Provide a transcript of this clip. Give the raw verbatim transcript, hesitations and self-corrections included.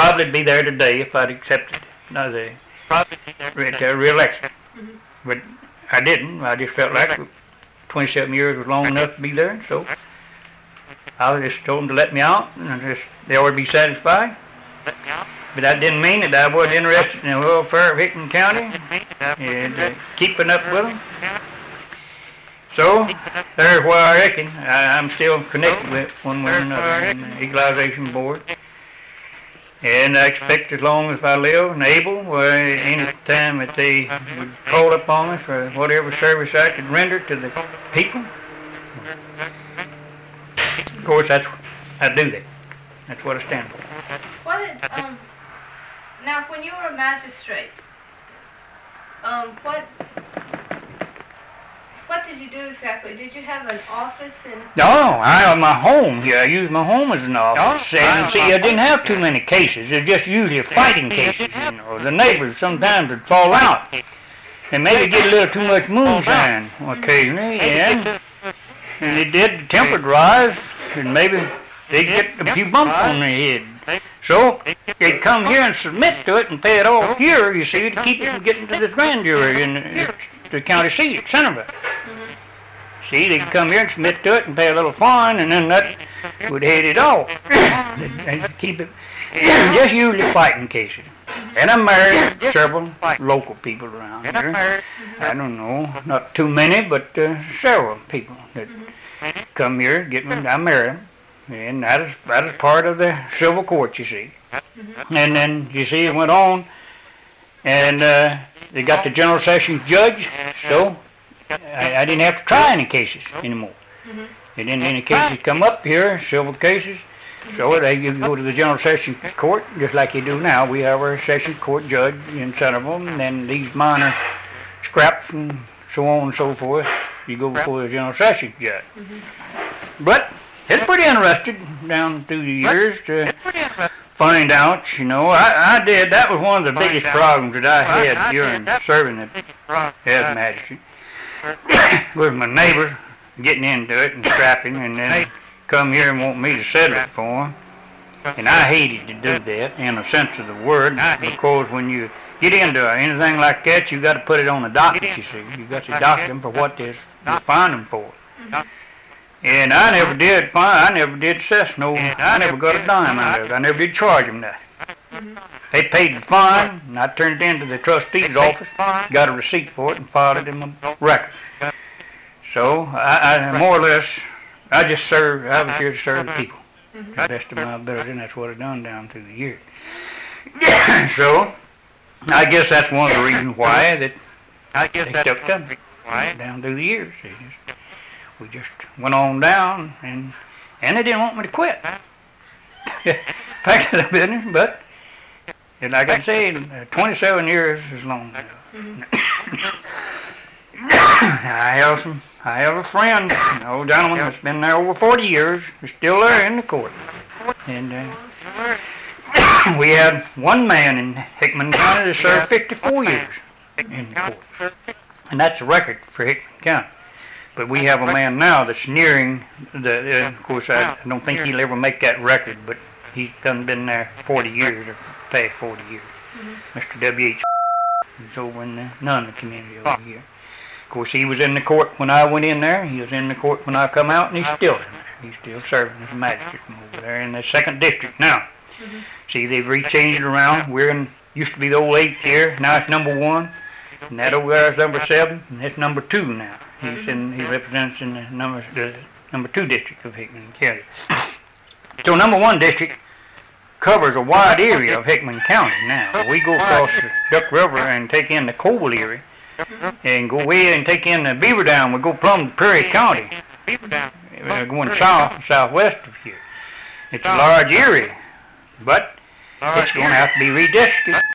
probably be there today if I'd accepted no, the re- uh, re-election. Mhm. But I didn't. I just felt like twenty-seven years was long enough to be there, and so I just told them to let me out, and I just they ought to be satisfied. But that didn't mean that I wasn't interested in the welfare of Hickman County and uh, keeping up with them. So, there's where I reckon I, I'm still connected with one way or another in the Equalization Board. And I expect as long as I live and able, well, any time that they would call upon me for whatever service I could render to the people. Of course, that's I do that. That's what I stand for. What did, um, now when you were a magistrate, um, what, what did you do exactly? Did you have an office in? No, I have my home here. I use my home as an office. And see, I didn't have too many cases. They're just usually fighting cases, you know. The neighbors sometimes would fall out. And maybe get a little too much moonshine occasionally, and, and it did temper rise, and maybe they'd get a few bumps on their head. So they'd come here and submit to it and pay it all here, you see, to keep it from getting to the grand jury in the, the county seat at Centerville. See, they'd come here and submit to it and pay a little fine, and then that would head it off. They'd keep it, just usually fighting cases. And I married several local people around here. I don't know, not too many, but uh, several people that come here, get me, I married them. And that is, that is part of the civil court, you see. And then, you see, it went on, and uh, they got the general sessions judge, so I, I didn't have to try any cases anymore. And then any cases come up here, civil cases, so they you go to the general session court, just like you do now. We have our session court judge in Centerville, and then these minor scraps and so on and so forth, you go before the general session judge. But it's pretty interesting down through the years to find out, you know, I, I did, that was one of the biggest problems that I had during serving as magistrate, was my neighbors getting into it and scrapping, and then come here and want me to settle it for them. And I hated to do that in a sense of the word, because when you get into anything like that, you got to put it on the docket, you see. You got to docket them for what they find them for. And I never did find, I never did assess no, I never got a dime out of it. I never did charge them that. They paid the fine, and I turned it into the trustee's office, got a receipt for it, and filed it in my record. So, I, I more or less, I just served, I was here to serve the people, to the best of my ability, and that's what I've done down through the years. So, I guess that's one of the reasons why that they stuck to me down through the years. They just, we just went on down, and and they didn't want me to quit. Back to the business, but and like I say, twenty-seven years is long enough. I have some. I have a friend, an old gentleman that's been there over forty years, is still there in the court. And uh, we had one man in Hickman County that served fifty-four years in the court. And that's a record for Hickman County. But we have a man now that's nearing the, uh, of course, I, I don't think he'll ever make that record, but he's done been there forty years, or past forty years. Mister W H He's over in the Nunn community over here. Of course, he was in the court when I went in there. He was in the court when I come out, and he's still in there. He's still serving as a magistrate from over there in the second district now. Mm-hmm. See, they've rechanged it around. We're in, used to be the old eighth here. Now it's number one. And that over there is number seven, and it's number two now. He's in, he represents in the number, the number two district of Hickman County. So number one district covers a wide area of Hickman County now. We go across the Duck River and take in the Coble area, and go way and take in the Beaver Dam. We go plumb to Perry County, uh, going south, southwest of here. It's a large area, but it's going to have to be redistricted.